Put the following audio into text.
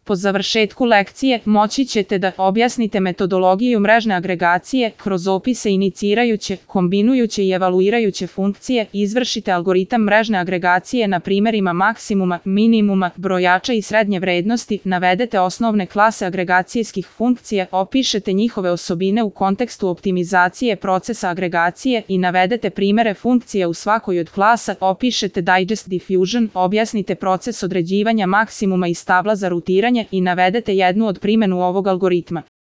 Po završetku lekcije moći ćete da objasnite metodologiju mrežne agregacije kroz opise inicirajuće, kombinujuće i evaluirajuće funkcije, izvršite algoritam mrežne agregacije na primjerima maksimuma, minimuma, brojača i srednje vrednosti, navedete osnovne klase agregacijskih funkcija, opišete njihove osobine u kontekstu optimizacije procesa agregacije i navedete primjere funkcija u svakoj od klasa, opišete digest diffusion, objasnite proces određivanja maksimuma iz tabla za rutiranje i navedete jednu od primjenu ovog algoritma.